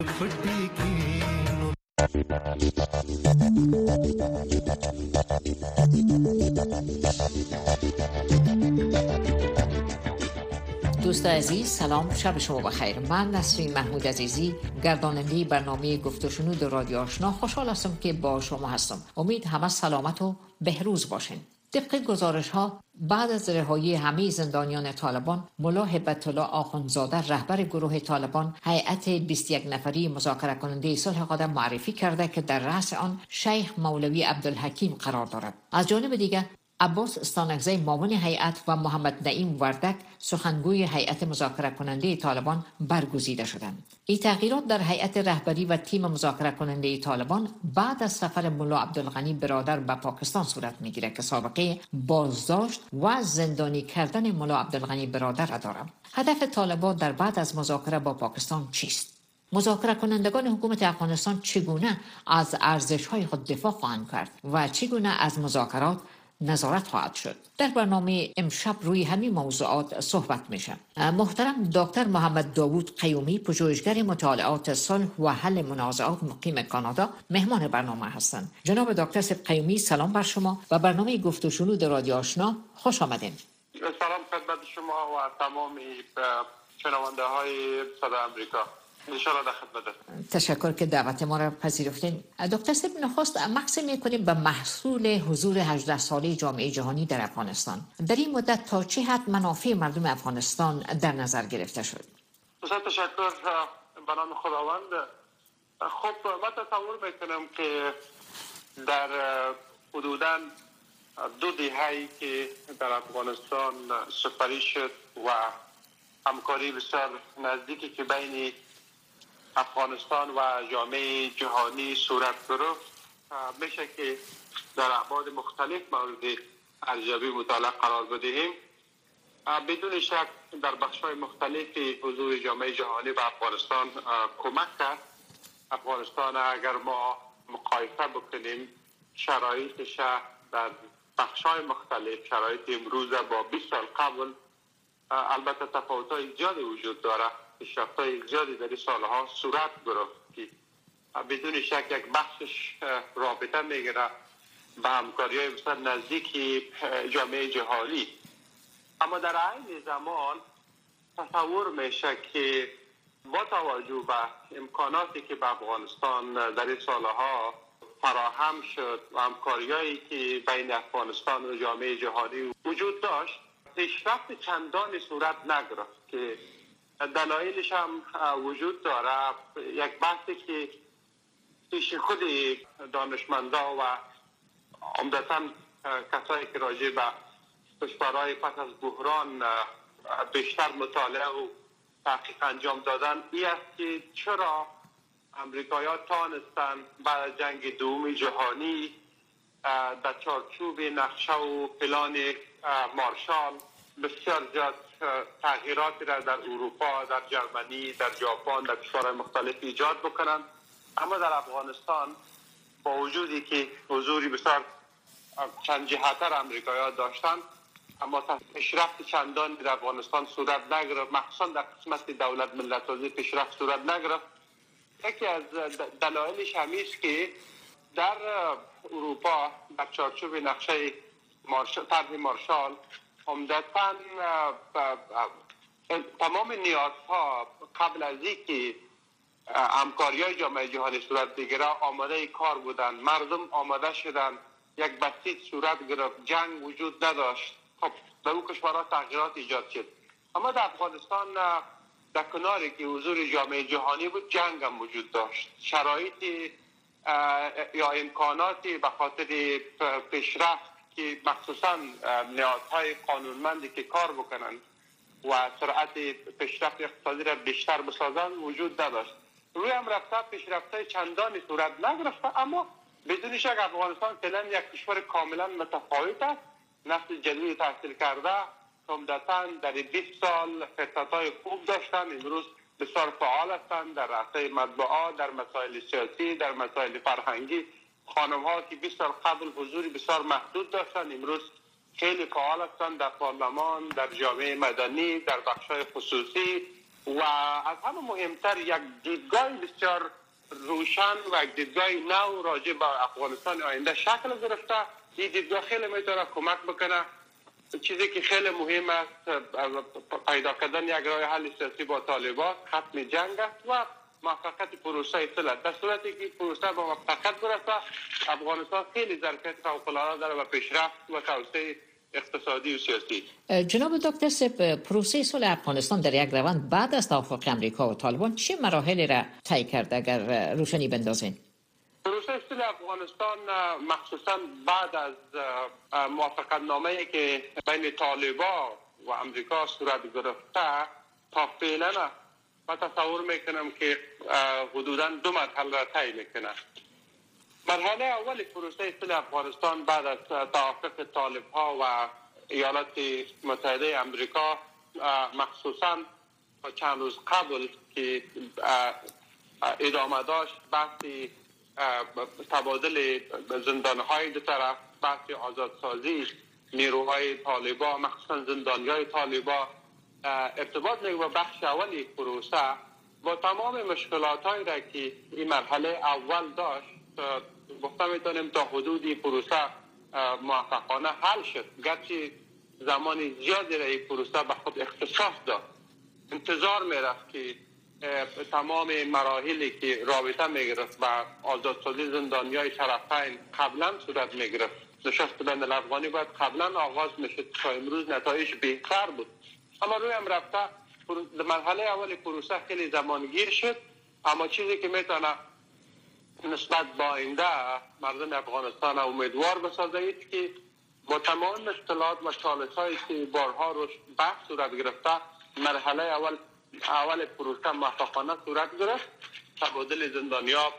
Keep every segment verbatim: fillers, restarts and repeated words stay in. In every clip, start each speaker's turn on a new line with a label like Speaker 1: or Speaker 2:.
Speaker 1: دوست عزیز سلام، شب شما بخیر. من نسرین محمود عزیزی گرداننده برنامه گفت و شنود رادیو آشنا خوشحال هستم که با شما هستم. امید همه سلامت و بهروز باشین. طبق گزارش ها بعد از رهایی همه زندانیان طالبان، ملا هبت الله آخوندزاده رهبر گروه طالبان هیئت بیست و یک نفری مذاکره کننده صلح قدم معرفی کرده که در رأس آن شیخ مولوی عبدالحکیم قرار دارد. از جانب دیگر عباس استانکزی معاون هیئت و محمد نعیم وردک سخنگوی هیئت مذاکره کننده طالبان برگزیده شدند. این تغییرات در هیئت رهبری و تیم مذاکره کننده طالبان بعد از سفر ملا عبدالغنی برادر به پاکستان صورت میگیرد که سابقه بازداشت و زندانی کردن ملا عبدالغنی برادر را دارد. هدف طالبان در بعد از مذاکره با پاکستان چیست؟ مذاکره کنندگان حکومت افغانستان چگونه از ارزش‌های خود دفاع خواهند کرد و چگونه از مذاکرات نظارت خواهد شد؟ در برنامه امشب روی همین موضوعات صحبت میشه. محترم دکتر محمد داوود قیومی، پژوهشگر مطالعات صلح و حل منازعات مقیم کانادا، مهمان برنامه هستند. جناب دکتر سید قیومی، سلام بر شما و برنامه گفت و شنود رادیو آشنا خوش آمدین.
Speaker 2: سلام خدمت شما و تمام شنونده های صدای آمریکا. انشاءالله در خدمت.
Speaker 1: تشکر که دعوت ما را پذیرفتین. دکتر صاحب، نخست مقصد میکنیم به محصول حضور هجده ساله جامعه جهانی در افغانستان. در این مدت تا چه حد منافع مردم افغانستان در نظر گرفته شد؟
Speaker 2: بسیار تشکر به نام خداوند. خب من تصور میکنم که در حدوداً دو دهه‌ای که در افغانستان سپری شد و همکاری بسیار نزدیکی که بین افغانستان و جامعه جهانی صورت گرفت، میشه که در ابعاد مختلف مورد ارزیابی مطالعه قرار بدهیم. بدون شک در بخش‌های مختلف حضور جامعه جهانی به افغانستان کمک کرد. افغانستان اگر ما مقایسه بکنیم شرایطش در بخش‌های مختلف، شرایط امروز با بیست سال قبل، البته تفاوت‌های زیادی وجود داره. پیشرفت‌های زیادی در این سالها صورت گرفت که بدون شک یک بخشش رابطه میگیره به همکاری‌های بسیار نزدیکی جامعه جهانی. اما در عین زمان تصور میشه که با توجه به امکاناتی که به افغانستان در این سالها فراهم شد و همکاری‌هایی که بین افغانستان و جامعه جهانی وجود داشت، پیشرفت چندانی صورت نگرفت که دلایلش هم وجود داره. یک بحثی که پیش خود دانشمندا و عمدتاً کسایی که راجع به کشورهای پس از بحران بیشتر مطالعه و تحقیق انجام دادن این است که چرا امریکایی‌ها تانستن بعد از جنگ دوم جهانی در چارچوب نقشه و پلان مارشال بسیار زیاد تغییراتی را در اروپا، در جرمنی، در ژاپن، در کشورهای مختلف ایجاد بکنند، اما در افغانستان با وجودی که حضوری بسیار چند جهتر امریکایی‌ها داشتند، اما پیشرفت چندانی در افغانستان صورت نگرفت. مخصوصا در قسمت دولت ملت سازی پیشرفت صورت نگرفت. یکی از دلایلش همین است که در اروپا در چارچوب نقشه مارشال، طرح مارشال، عمدتاً تمام نیازها قبل از اینکه همکاری‌های جامعه جهانی صورت بگیره آماده کار بودن. مردم آماده شدن، یک بسیط صورت گرفت، جنگ وجود نداشت. خب در اون کشورها تغییرات ایجاد شد. اما در افغانستان در کناری که حضور جامعه جهانی بود، جنگ هم وجود داشت. شرایط یا امکاناتی به خاطر پیشرفت که مخصوصاً نهادهای قانونمندی که کار بکنن و سرعت پیشرفت اقتصادی را بیشتر بسازن وجود نداشت. روی هم رفته پیشرفت‌های چندانی صورت نگرفته، اما بدون شک افغانستان فعلا یک کشور کاملا متفاوت است. نسل جدید تحصیل کرده عمدتاً در بیست سال فرصت‌های خوب داشتن، امروز بسیار فعال هستند در عرصه مطبوعات، در مسائل سیاسی، در مسائل فرهنگی. خانم‌ها که بیست سال قبل حضوری بسیار محدود داشتند، امروز خیلی فعال هستند در پارلمان، در جامعه مدنی، در بخش‌های خصوصی و از همه مهمتر یک دیدگاه بسیار روشن و یک دیدگاه نو راجع به افغانستان آینده شکل گرفته. این دیدگاه خیلی میتونه کمک بکنه. چیزی که خیلی مهم است پیدا کردن یک راه حل سیاسی با طالبان، ختم جنگ است و موفقیت پروسه صلح. در صورتی که پروسه با موفقیت برسه، افغانستان خیلی ظرفیت فوق‌العاده داره و پیشرفت و توسعه اقتصادی و سیاسی.
Speaker 1: جناب دکتر سپ، پروسه صلح افغانستان در یک روند بعد از توافق امریکا و طالبان چه مراحلی را طی کرد اگر روشنی بندازین؟
Speaker 2: پروسه صلح افغانستان مخصوصا بعد از موافقت نامه‌ای که بین طالبان و امریکا صورت گرفته تا فعلا من تصور میکنم که حدوداً دو مرحله را طی میکنه. مرحله اول پروسه صلح افغانستان بعد از توافق طالب‌ها و ایالات متحده امریکا، مخصوصا چند روز قبل که ادامه داشت، بحثی تبادل زندانهای دو طرف، بحث آزادسازی نیروهای طالبان، مخصوصا زندانیای طالبان، ارتباط میگه با بخش اولی پروسه با تمام مشکلات هایی را که این مرحله اول داشت، گفته میتونیم تا حدودی پروسه موفقانه حل شد. گرچه زمان زیادی را این پروسه به خود اختصاص داد. انتظار میرفت که تمام مراحلی که رابطه میگرفت و آزادسازی زندانیای طرفین قبلا صورت میگرفت، نشست بین الافغانی باید قبلا آغاز میشد تا امروز نتایج بهتر بود. اما روی هم رفته مرحله اول پروسه خیلی زمانگیر شد. اما چیزی که میتونه نسبت با آینده مردم افغانستان امیدوار بسازه است که با تمام مشکلات و چالش‌هایی که بارها روش بحث صورت گرفته، مرحله اول اول پروسه موفقانه صورت گرفت. تبادل زندانیا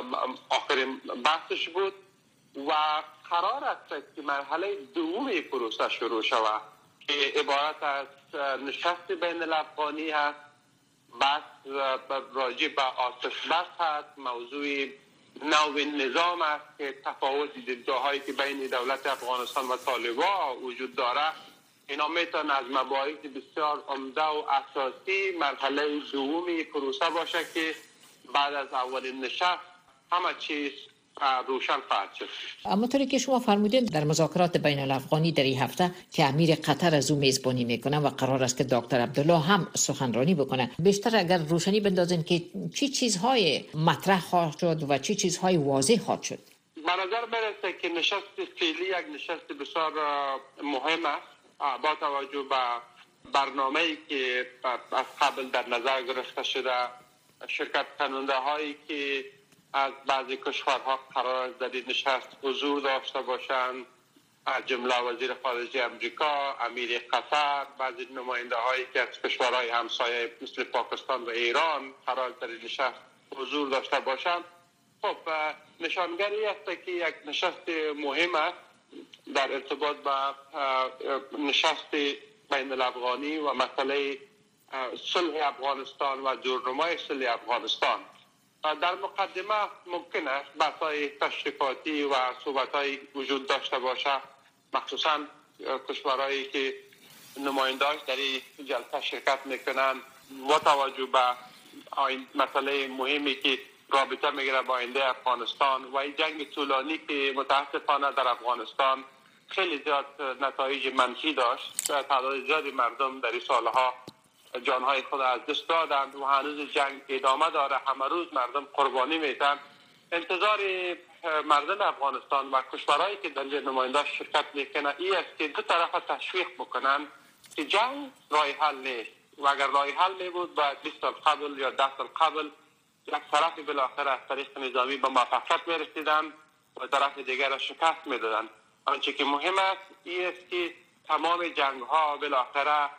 Speaker 2: آخرین بحثش بود و قرار است که مرحله دوم پروسه شروع شود که عبارت از نشست بین الافغانی هست، بحث راجع به آتش بس هست، موضوع نوع نظام است که تفاوت دیدگاه‌هایی که بین دولت افغانستان و طالبان وجود داره، اینا میتونه از مباحث بسیار عمده و اساسی مرحله دومی پروسه باشه که بعد از اولین نشست همه چیز روشن خواهد شد.
Speaker 1: اما طوری که شما فرمودین در مذاکرات بین الافغانی در این هفته که امیر قطر از او میزبانی میکنه و قرار است که دکتر عبدالله هم سخنرانی بکنه، بیشتر اگر روشنی بندازین که چی چیزهای مطرح خواهد شد و چی چیزهای واضح خواهد شد؟
Speaker 2: به نظر میرسه که نشست فعلی یک نشست بسیار مهم است با توجه به برنامه‌ای که از قبل در نظر گرفته شده. شرکت کننده هایی که از بعضی کشورها قرار است در این نشست حضور داشته باشند، از جمله وزیر خارجه امریکا، امیر قطر، بعضی نماینده هایی که از کشورهای همسایه مثل پاکستان و ایران قرار است در این نشست حضور داشته باشند. خب نشانگری است که یک نشست مهم است در ارتباط با نشست بین الافغانی و مسئله صلح افغانستان و جورنمای صلح افغانستان. در مقدمه ممکن است بحث‌های تشریفاتی و صحبت‌های وجود داشته باشه، مخصوصا کشورهایی که نماینده‌اش در این جلسه شرکت میکنن با توجه به مسئله مهمی که رابطه میگیره با آینده افغانستان و این جنگ طولانی که متاسفانه در افغانستان خیلی زیاد نتایج منفی داشت. تعداد زیادی مردم در این سالها جانهای خود از دست دادند و هنوز جنگ ادامه داره. همه روز مردم قربانی میتن. انتظار مردم افغانستان و کشورهایی که در نماینده شرکت میکنن این است که دو طرف تشویق بکنن که جنگ راه حل نیست و اگر راه حل می بود باید بیست سال قبل یا ده سال قبل یک طرف بالاخره از طریق نظامی به موفقیت میرسیدن و طرف دیگر را شکست میدادن. آنچه که مهم است این است که تمام جنگ ها بالاخره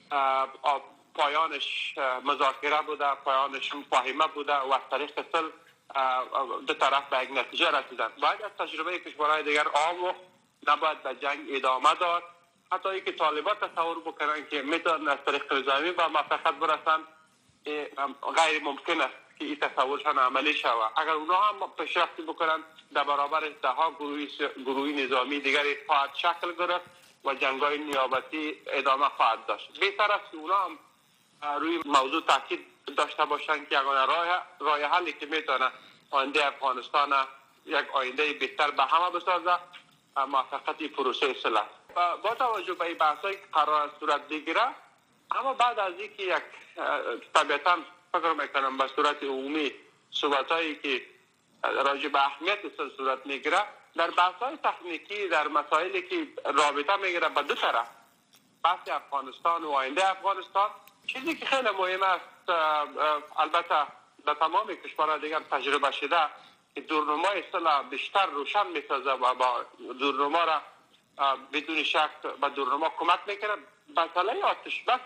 Speaker 2: پایانش مذاکره بوده، پایانش مفاهمه بوده و از طریق صلح دو طرف به یک نتیجه رسیدن. باید از تجربه کشورهای دیگر آموخت، نباید به جنگ ادامه داد. حتی اینکه طالبان تصور بکنن که میتونن از طریق نظامی به موفقیت برسن، غیر ممکن است که این تصورشان عملی شود. اگر اونا هم پیشرفت بکنن در برابر دهها گروه گروه نظامی دیگری خواهد شکل گرفت و جنگ‌های نیابتی ادامه خواهد داشت. بهتر است که اونا هم روی موضوع تاکید داشته باشند که یگانه راه راه حلی که میتونه آینده افغانستان یک آینده بهتر به همه بسازه موفقیت پروسه صلح. با توجه به این بحثایی که قرار صورت بگیره، اما بعد از اینکه یک طبیعتا فکر میکنم به صورت عمومی صحبتایی که راجع به اهمیت صلح صورت میگیره، در بحث‌های تکنیکی در مسائلی که رابطه میگیره به دو طرف، بحث افغانستان و آینده افغانستان، چیزی که خیلی مهم است البته در تمام کشورها دیگر تجربه شده که دورنمای صلح بیشتر روشن میسازه و با دورنما را بدون شک به دورنما کمک میکنه. مسئله آتش بس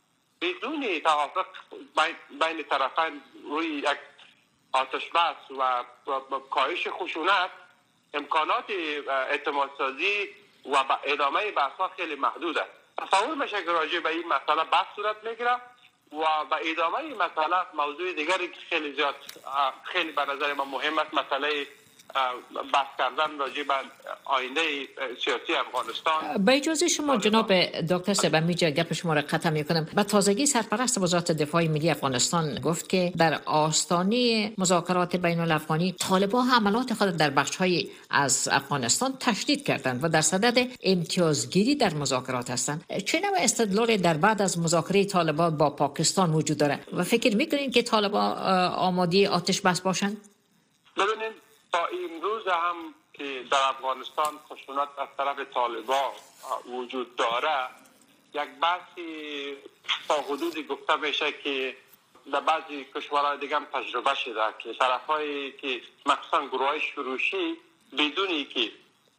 Speaker 2: بدون توافق بین طرفین روی یک آتش بس و کاهش خشونت امکانات اعتماد سازی و ادامه بحث‌ها خیلی محدود است. تصور میشه که راجع به این مسئله بحث صورت میگیره و به ادامه این مسئله موضوع دیگری که خیلی زیاد خیلی به نظر من مهم است، مسئله بحث کردن راجع به آینده سیاسی افغانستان.
Speaker 1: با اجازه شما جناب دکتر سبمیجا گپ شما را قطع میکنم. به تازگی سرپرست وزارت دفاع ملی افغانستان گفت که در آستانه مذاکرات بین الافغانی طالبان حملات خود در بخش‌های از افغانستان تشدید کردند و در صدد امتیازگیری در مذاکرات هستند. چه نوع استدلال در بعد از مذاکره طالبان با پاکستان وجود داره و فکر میکنین که طالبان آماده آتش بس باشند؟
Speaker 2: ببینید تا امروز هم که در افغانستان خشونت از طرف طالبان وجود داره، یک بحثی تا حدودی گفته میشه که در بعضی کشورهای دیگه هم تجربه شده که طرفایی که مخصوصا گروهای شروشی بدونی که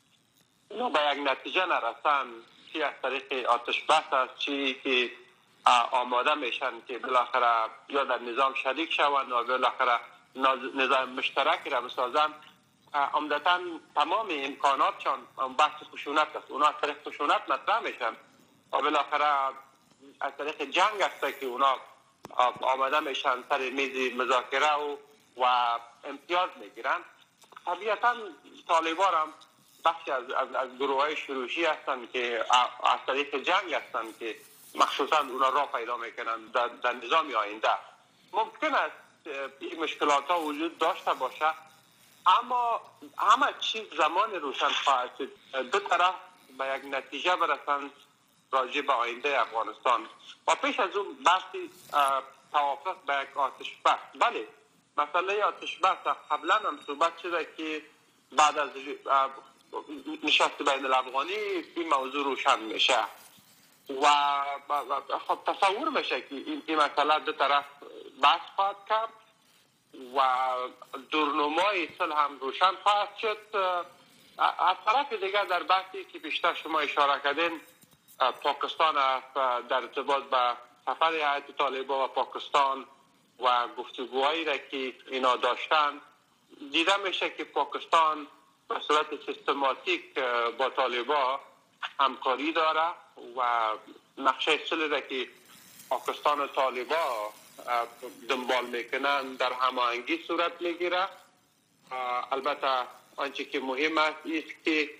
Speaker 2: اینا به یک نتیجه نرسن، چی از طریق آتش بس است، چی که آماده میشن که بالاخره یا در نظام شریک شوند و بالاخره نظام مشترک را بسازن، عمدتاً تمام امکانات چون بحث خشونت است، اونا از طریق خشونت مطرح میشن و بالاخره از طریق جنگ است که اونا آماده میشن سر میز مذاکره و, و امتیاز میگیرن. طبیعتاً طالبان هم بخشی از, از, از گروه های شروشی هستند که از طریق جنگ هستند که مخصوصاً اونا راه پیدا میکنن در, در نظام آینده. ممکن است این مشکلات ها وجود داشته باشه، اما همه چیز زمان روشن خواهد شد. دو طرف به یک نتیجه برسند راجع به آینده افغانستان و پیش از اون بحثی توافق به یک آتش بس. بله، مسئله آتش بس قبلا هم صحبت شده که بعد از نشست بین الافغانی این موضوع روشن میشه و خب تصور میشه که این مسئله دو طرف بحث خواهد کرد و دورنمای صلح هم روشن خواهد شد. از طرف دیگر در بحثی که بیشتر شما اشاره کردین، پاکستان در ارتباط به سفر هیئت طالبان و پاکستان و گفتگوهایی را که اینا داشتن، دیده میشه که پاکستان به صورت سیستماتیک با طالبان همکاری داره و نقشه صلح را که پاکستان و طالبان دنبال میکنن در هماهنگی صورت میگیره. البته آنچه که مهم است است که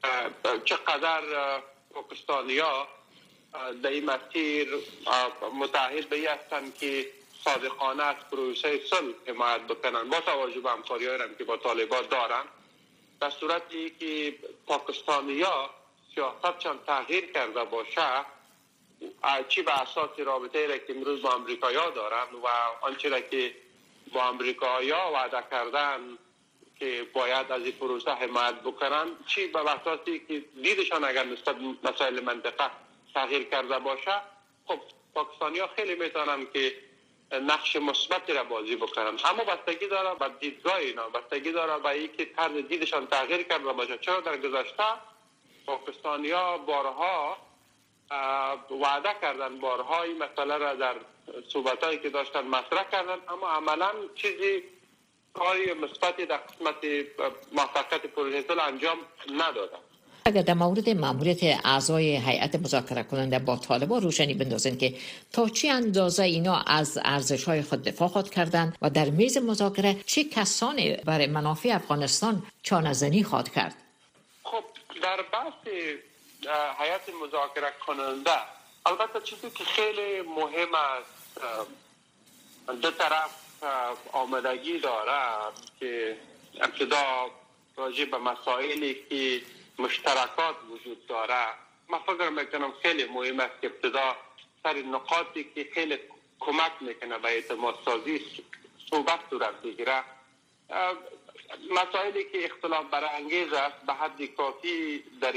Speaker 2: چقدر پاکستانی‌ها در این مسیر متعهد به این هستند که صادقانه از پروسه صلح حمایت بکنن با توجه به همکاری‌هایی که با طالبان دارن. در صورتی که پاکستانی‌ها سیاستشان تغییر کرده باشه، چی به اساس رابطه را که امروز با امریکایی‌ها دارن و آنچه را که با امریکایی‌ها وعده کردن که باید از این پروسه حمایت بکنن، چی به اساسی که دیدشان اگر نسبت مسائل منطقه تغییر کرده باشه، خب پاکستانی‌ها خیلی میتونن که نقش مثبتی را بازی بکنن. اما بستگی داره به دیدگاه اینا، بستگی داره به اینکه طرز دیدشان تغییر کرده باشه. چرا در گذشته پاکستانی‌ها بارها وعده کردن، بارها این مسئله را در صحبتایی که داشتن مطرح کردن، اما عملا چیزی کاری مثبتی در قسمت موفقیت پروژه صلح انجام ندادن.
Speaker 1: اگر در مورد ماموریت اعضای هیئت مذاکره کننده با طالبان روشنی بندازین که تا چه اندازه اینا از ارزش‌های خود دفاع خود کردند و در میز مذاکره چه کسانی برای منافع افغانستان چانه‌زنی خواهد کرد؟
Speaker 2: خب در بحث هیئت مذاکره کننده البته چیزی که خیلی مهم است دو طرف آمدگی داره که ابتدا راجع به مسائلی که مشترکات وجود داره. من فکر میکنم خیلی مهم است که ابتدا سر نقاطی که خیلی کمک میکنه به اعتماد سازی صحبت صورت بگیره. مسائلی که اختلاف برانگیز است به حد کافی در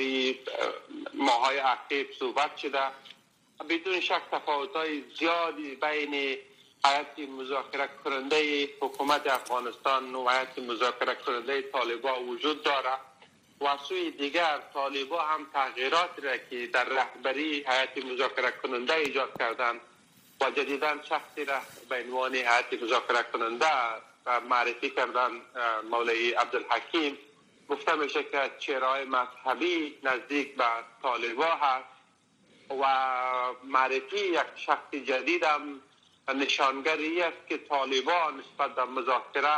Speaker 2: ماهای اخیر صحبت شده. بدون شک تفاوت‌های زیادی بین هیئت مذاکره کننده حکومت افغانستان و هیئت مذاکره کننده طالبان وجود دارد و از سوی دیگر طالبان هم تغییراتی را که در رهبری هیئت مذاکره کننده ایجاد کردند و جدیداً شخصی را به عنوان هیئت مذاکره کننده معرفی کردن، مولوی عبدالحکیم. گفته میشه که چهره‌های مذهبی نزدیک به طالبان هست و معرفی یک شخص جدید هم نشانگری است که طالبان نسبت به مذاکره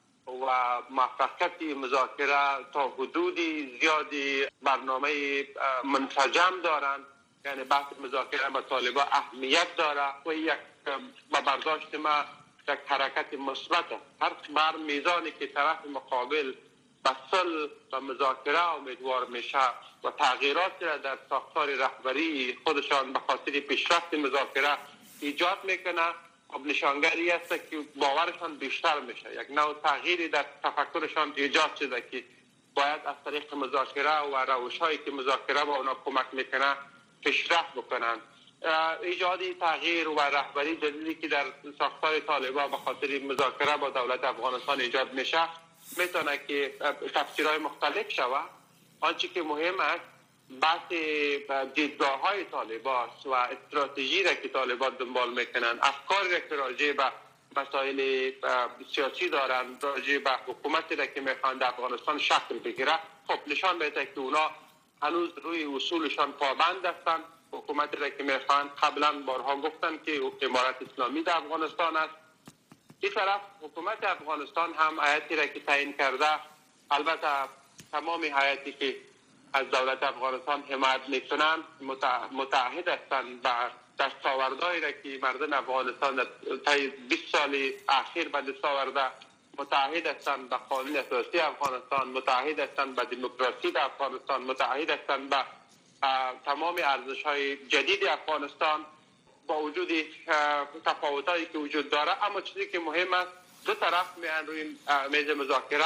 Speaker 2: و موفقیت مذاکره تا حدودی زیادی برنامه منسجم دارند. یعنی بحث مذاکره با طالبان اهمیت داره و یک با برداشت ما یک حرکت مثبت هر بر میزانی که طرف مقابل به صلح و مذاکره امیدوار میشه و تغییرات را در ساختار رهبری خودشان به خاطر پیشرفت مذاکره ایجاد میکنه، خب نشانگری است که باورشان بیشتر میشه. یک نوع تغییری در تفکرشان ایجاد شده که باید از طریق مذاکره و روش‌هایی که مذاکره با اونا کمک میکنه پیشرفت بکنن. ایجادی تغییر و رهبری جدیدی که در ساختار طالبان به خاطر مذاکره با دولت افغانستان ایجاد میشه میتونه که تفسیرهای مختلف شود. آنچه که مهم است بحث دیدگاه های طالبان و استراتژی را که طالبان دنبال میکنن، افکاری را که راجع به مسائل سیاسی دارن، راجع به حکومتی را که میخوان در افغانستان شکل بگیره، خب نشان میده که اونا هنوز روی اصولشان پابند هستند. حکومتی را که میخوان قبلا بارها گفتن که امارت اسلامی در افغانستان است. این طرف حکومت افغانستان هم هیئتی را که تعیین کرده، البته تمام هیئتی که از دولت افغانستان حمایت میکنند متعهد هستند به دستاوردهایی را که مردم افغانستان طی بیست سال اخیر به دست آورده، متعهد هستند به قانون اساسی افغانستان، متعهد هستند به دموکراسی در افغانستان، متعهد هستند به تمام ارزش‌های جدید افغانستان. با وجود تفاوتایی که وجود داره، اما چیزی که مهم است دو طرف میان روی میز مذاکره.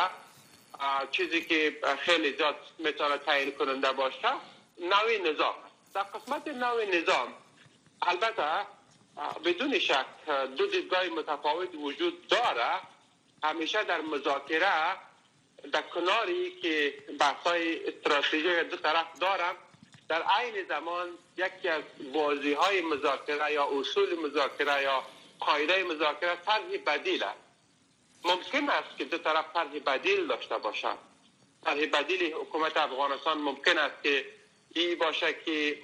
Speaker 2: چیزی که خیلی زیاد میتونه تعیین کننده باشه نوع نظام. در قسمت نوع نظام البته بدون شک دو دیدگاه متفاوت وجود داره. همیشه در مذاکره در کناری که بحث‌های استراتژی دو طرف دارن، در عین زمان یکی از بازی‌های مذاکره یا اصول مذاکره یا قاعده مذاکره طرح بدیل است. ممکن است که دو طرف طرح بدیل داشته باشند. طرح بدیل حکومت افغانستان ممکن است که این باشه که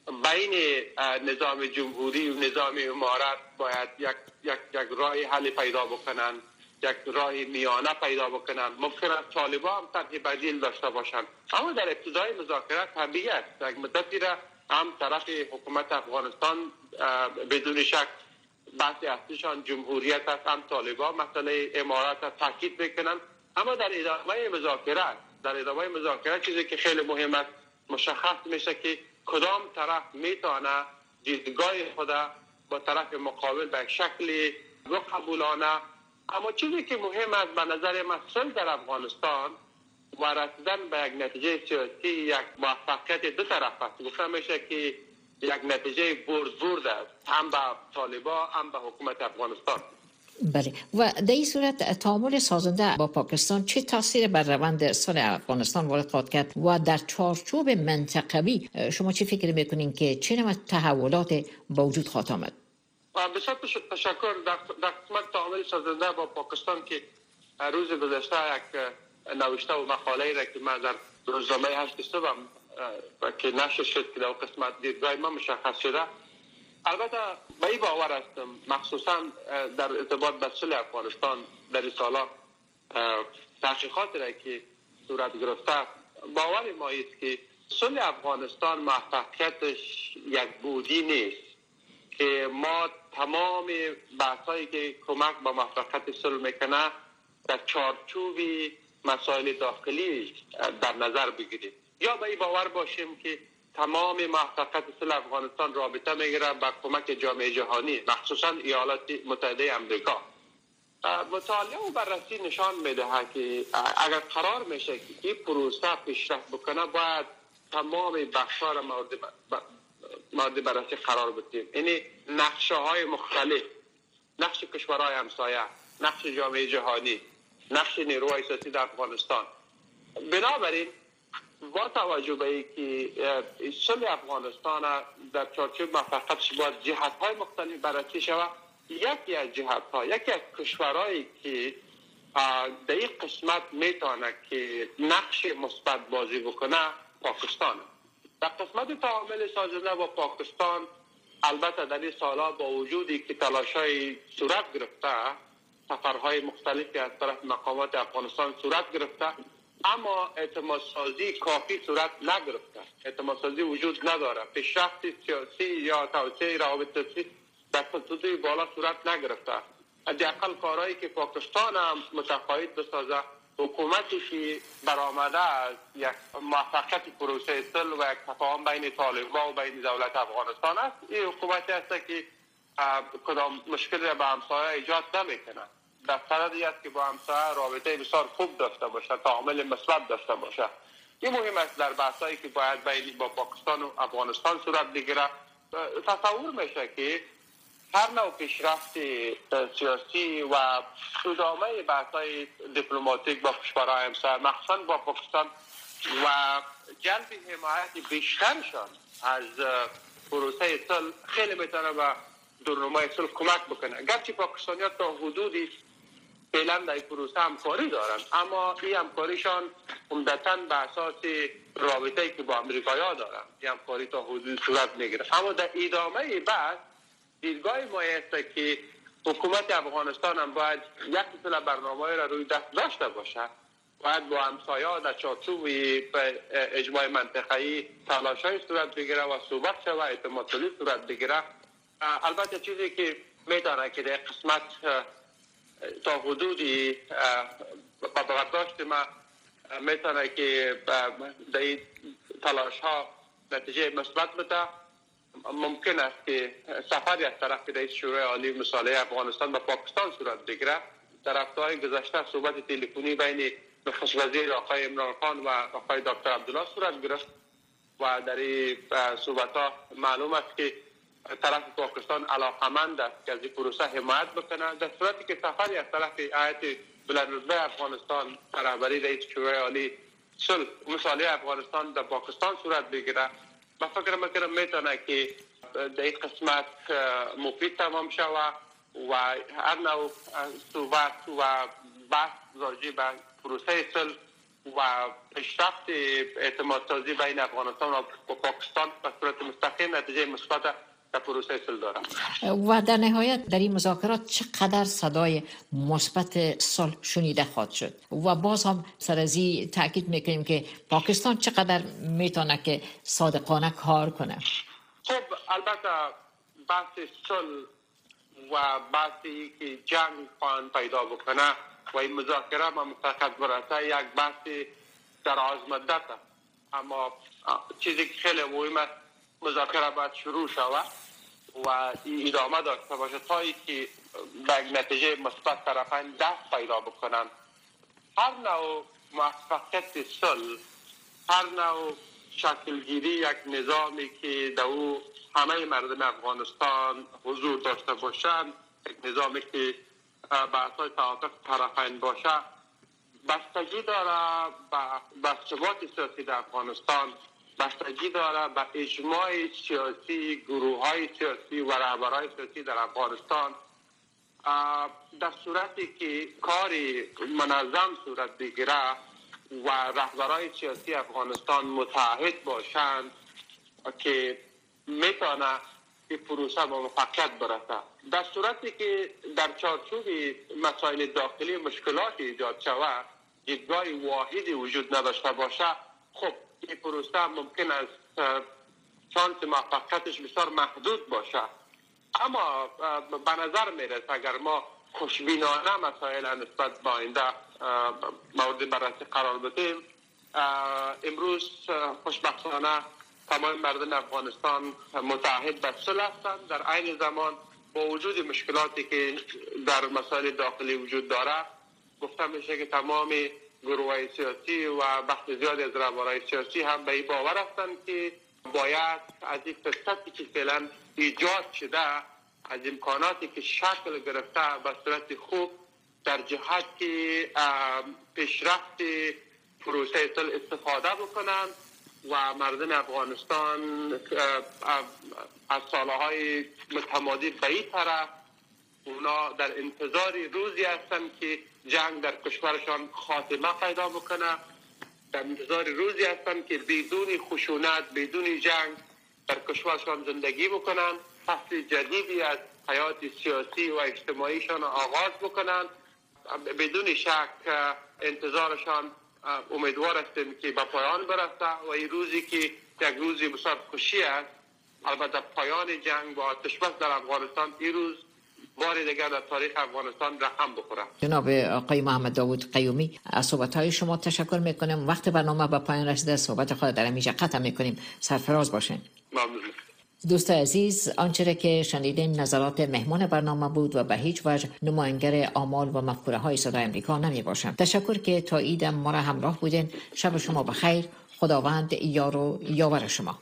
Speaker 2: بین نظام جمهوری و نظام امارت باید یک یک یک راه حل پیدا بکنن، یک راه میانه پیدا بکنن. ممکن است طالبان هم طرح بدیل داشته باشند. اما در ابتدای مذاکره طبیعی است یک مدتی را هم طرف حکومت افغانستان بدون شک بحث اصلیشان جمهوریت است، هم طالبان مسئله امارت را تاکید میکنن. اما در ادامه مذاکره در ادامه مذاکره چیزی که خیلی مهم است مشخص میشه که کدام طرف میتونه دیدگاه خود با طرف مقابل به شکل قبولانه. اما چیزی که مهم است به نظر من صلح در افغانستان و رسیدن به یک نتیجه سیاسی یک موفقیت دو طرف است. گفته میشه که یک نتیجه برد برد است، هم به طالبان هم به حکومت افغانستان.
Speaker 1: بله، و در این صورت تعامل سازنده با پاکستان چه تاثیر بر روند صلح افغانستان وارد خواهد کرد و در چارچوب منطقوی شما چه فکر میکنین که چه نوع تحولات با وجود خواهد آمد؟
Speaker 2: بسیار تشکر. در قسمت تعامل سازنده با پاکستان که روز گذشته یک نوشته و مقاله را که من در روزنامه هشت صبح که نشر شد که در قسمت دیدگاه ما مشخص شده، البته به این باور هستم مخصوصا در ارتباط به صلح افغانستان در این سالا تحقیقات را که صورت گرفته، باور ما است که صلح افغانستان موفقیتش یک بودی نیست که ما تمام بحثایی که کمک به موفقیت صلح میکنه در چارچوب مسائل داخلی در نظر بگیریم، یا به این باور باشیم که تمام موفقیت صلح افغانستان رابطه میگیره با کمک جامعه جهانی، مخصوصا ایالات متحده آمریکا. مطالعه و بررسی نشان میده که اگر قرار میشه که این پروسه پیشرفت بکنه باید تمام بخش‌ها را مورد مورد بررسی قرار بدیم. یعنی نقشه های مختلف، نقش کشورهای همسایه، نقش جامعه جهانی، نقش نیروهای سیاسی در افغانستان. بنابراین با توجه به اینکه صلح افغانستان در چارچوب موفقیتش باید جهت‌های مختلف بررسی شود، یکی از جهت‌ها، یکی از کشورهایی که در این قسمت میتونه که نقش مثبت بازی بکنه پاکستان. در قسمت تعامل سازنده با پاکستان البته در این سالها با وجودی که تلاش‌های صورت گرفته، سفرهای مختلفی از طرف مقامات افغانستان صورت گرفته، اما اعتماد سازی کافی صورت نگرفته. اعتماد سازی وجود نداره. پیشرفت سیاسی یا توسعه روابط سیاسی در خطوط بالا صورت نگرفته. حداقل کارهایی که پاکستان هم متقاعد بسازه، حکومتی که برآمده از یک موفقیت پروسه صلح و یک تفاهم بین طالبان و بین دولت افغانستان است، این حکومتی است که کدام مشکلی به همسایه ایجاد نمیکنه. در صددی است که با همسایه رابطه بسیار خوب داشته باشه، تعامل مثبت داشته باشه. این مهم است در بحثایی که باید بین با پاکستان و افغانستان صورت بگیره. تصور میشه که هر نوع پیشرفت سیاسی و ادامه بحث‌های دیپلماتیک با کشورهای همسایه، مخصوصا با پاکستان، و جلب حمایت بیشترشان از پروسه صلح خیلی میتونه به درنمای صلح کمک بکنه. گرچه پاکستانی‌ها تا حدودی فعلا در این پروسه همکاری دارند، اما این همکاریشان عمدتاً به اساس رابطه‌ای که با آمریکایی‌ها دارند، این همکاری تا حدود صورت میگیره. اما در ادامه بعد دیدگاه ما است که حکومت افغانستان هم باید یک سلسله برنامه‌ای را روی دست داشته باشه، باید با همسایه‌ها در چارچوب اجماع منطقه‌ای تلاش‌های صورت بگیره و صحبت شود، اعتماد سازی صورت بگیره. البته چیزی که میتونه که در قسمت تا حدودی با برداشت ما میتونه که در این تلاش‌ها نتیجه مثبت بده. ممکن است که سفری از طرف رئیس شورای عالی مصالحه افغانستان به پاکستان صورت بگیره. در هفته‌های گذشته صحبت تلفنی بین نخست وزیر آقای عمران خان و آقای دکتر عبدالله صورت گرفت و در این صحبت‌ها معلوم است که طرف پاکستان علاقمند است که از این پروسه حمایت بکنه. در صورتی که سفری از طرف هیئت بلندرتبه افغانستان در رهبری رئیس شورای عالی صلح مصالحه افغانستان در پاکستان صورت بگیره، من فکر میکنم میتونه که در این قسمت مفید تمام شود و هر نوع صحبت و بحث راجع به پروسه صلح و پیشرفت اعتماد سازی بین افغانستان و پاکستان به صورت مستقیم نتیجه مثبت در پروسه صلح دارم.
Speaker 1: و در نهایت در این مذاکرات چقدر صدای مثبت صلح شنیده خواهد شد؟ و باز هم سر از این تاکید میکنیم که پاکستان چقدر میتونه که صادقانه کار کنه.
Speaker 2: خب البته بحث صلح و بحثی که جنگ خوان پیدا بکنه و این مذاکره با موفقیت برسه یک بحث دراز مدت، اما چیزی که خیلی مهم است مذاکره باید شروع شود و ادامه داشته باشه تا اینکه به نتیجه مثبت طرفین دست پیدا بکنن. هر نوع موفقیت صلح، هر نوع شکلگیری یک نظامی که در او همه مردم افغانستان حضور داشته باشند، یک نظامی که به اساس توافق طرفین باشه، بستگی داره به ثبات سیاسی در افغانستان، بستگی داره به اجماع سیاسی گروه‌های سیاسی و رهبرهای سیاسی در افغانستان. در صورتی که کاری منظم صورت بگیره و رهبرهای سیاسی افغانستان متحد باشند که میتونه این پروسه با موفقیت برسه. در صورتی که در چارچوب مسائل داخلی مشکلات ایجاد شود، دیدگاه واحدی وجود نداشته باشه، خب این پروسه ممکن است شانس موفقیتش بسیار محدود باشه. اما به نظر میرسه اگر ما خوشبینانه مسائل نسبت به آینده مورد بررسی قرار بدیم، امروز خوشبختانه تمام مردم افغانستان متعهد به صلح هستند. در عین زمان با وجود مشکلاتی که در مسائل داخلی وجود داره، گفته میشه که تمام گروه‌های سیاسی و بخش زیادی از رهبران سیاسی هم به این باور هستند که باید از این فرصتی که فعلا ایجاد شده، از امکاناتی که شکل گرفته به صورت خوب در جهت که پیشرفت پروسه صلح استفاده بکنند و مردم افغانستان از سالهای متمادی به این طرف اونا در انتظار روزی هستند که جنگ در کشورشان خاتمه پیدا بکنه، در انتظار روزی هستند که بدون خشونت، بدون جنگ در کشورشان زندگی بکنن، فصل جدیدی از حیات سیاسی و اجتماعیشان آغاز بکنن. بدون شک انتظارشان امیدوار هستیم که به پایان برسه و این روزی که یک روزی بسیار خوشی است، البته پایان جنگ و آتش بس در افغانستان، این روز بار دیگر در تاریخ افغانستان رقم بخوره.
Speaker 1: جناب آقای محمد داوود قیومی، از صحبت‌های شما تشکر میکنم. وقت برنامه به پایان رسیده، صحبت خود در اینجا قطع میکنیم. سرفراز باشین.
Speaker 2: ممنون.
Speaker 1: دوست عزیز، آنچه که شنیدین نظرات مهمان برنامه بود و به هیچ وجه نماینگر آمال و مفکوره های صدای امریکا نمی باشم. تشکر که تا ایدم ما را همراه بودین. شب شما بخیر. خداوند یار و یاور شما.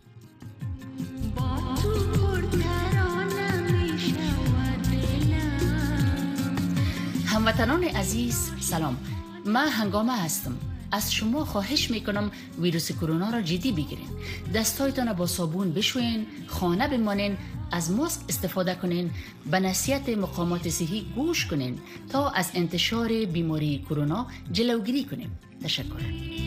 Speaker 3: هموطنان عزیز سلام، من هنگامه هستم. از شما خواهش میکنم ویروس کرونا را جدی بگیرین. دستایتان را با صابون بشوین، خانه بمانین، از ماسک استفاده کنین، به نصیحت مقامات صحی گوش کنین تا از انتشار بیماری کرونا جلوگیری کنیم. تشکر.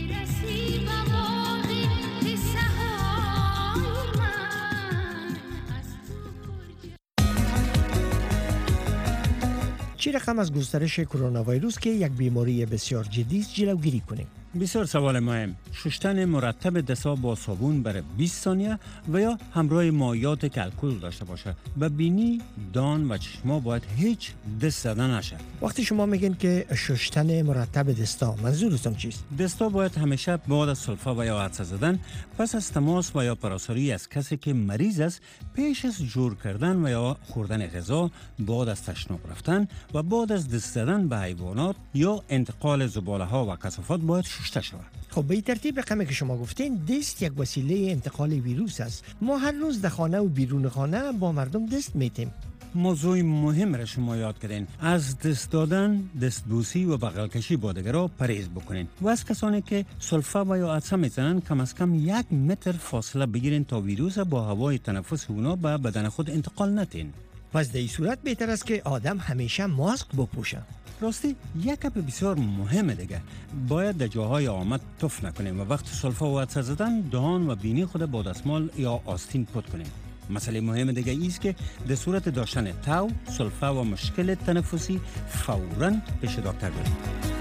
Speaker 4: چه رقم از گسترش کرونا ویروس که یک بیماری بسیار جدی است جلوگیری کنیم؟
Speaker 5: بسیار سوال مهم. شستن مرتب دست‌ها با صابون برای بیست ثانیه و یا همراه مایعات که الکل داشته باشه. به بینی، دان و چشما باید هیچ دست زدن نشه.
Speaker 4: وقتی شما میگین که شستن مرتب دستا، منظورتون چیست؟
Speaker 5: دستا باید همیشه بعد از سلفه و یا عطسه زدن، پس از تماس و یا پراساری از کسی که مریض است، پیش از جور کردن و یا خوردن غذا، بعد از تشناب رفتن و بعد از دست زدن به حیوانات یا انتقال زباله ها و کثافات باید شسته شود.
Speaker 4: خب به این ترتیب رقمی که شما گفتین، دست یک وسیله انتقال ویروس است. ما هر روز در خانه و بیرون خانه با مردم دست میتیم.
Speaker 5: موضوع مهم را شما یاد کردین. از دست دادن، دستبوسی و بغل کشی با دیگران پرهیز بکنین و از کسانی که سلفه و یا عطسه میزنن کم از کم یک متر فاصله بگیرین تا ویروس با هوای تنفس اونا به بدن خود انتقال ندین.
Speaker 4: پس در این صورت بهتر است که آدم همیشه ماسک بپوشه.
Speaker 5: راستی یک گپ بسیار مهمه دیگه، باید در جاهای آمد تف نکنیم و وقت سلفه و عطسه زدن دهان و بینی خود با دستمال یا آستین پاک کنیم. مسئله مهم دیگه ایست که در صورت داشتن تاو، سلفه و مشکل تنفسی فوراً پیش دکتر برید.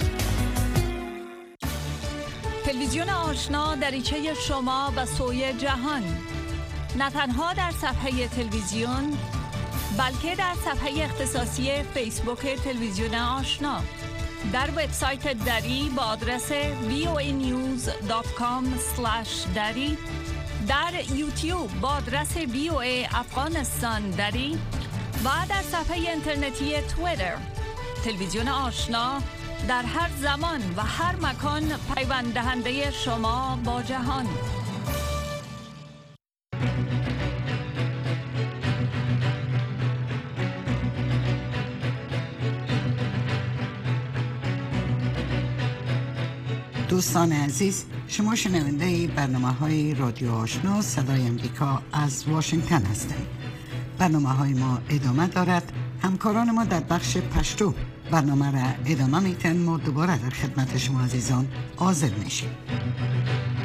Speaker 6: تلویزیون آشنا دریچه شما به سوی جهان، نه تنها در صفحه تلویزیون بلکه در صفحه اختصاصی فیسبوک تلویزیون آشنا، در وبسایت دری با آدرس وی او ای نیوز دات کام اسلش دری، در یوتیوب با آدرس وی او ای افغانستان دری و در صفحه اینترنتی توییتر. تلویزیون آشنا در هر زمان و هر مکان پیوند دهنده شما با جهان.
Speaker 7: دوستان عزیز، شما شنونده برنامه های رادیو آشنا صدای امریکا از واشنگتن هستید. برنامه های ما ادامه دارد. همکاران ما در بخش پشتو برنامه را ادامه میتن. ما دوباره در خدمت شما عزیزان حاضر میشیم.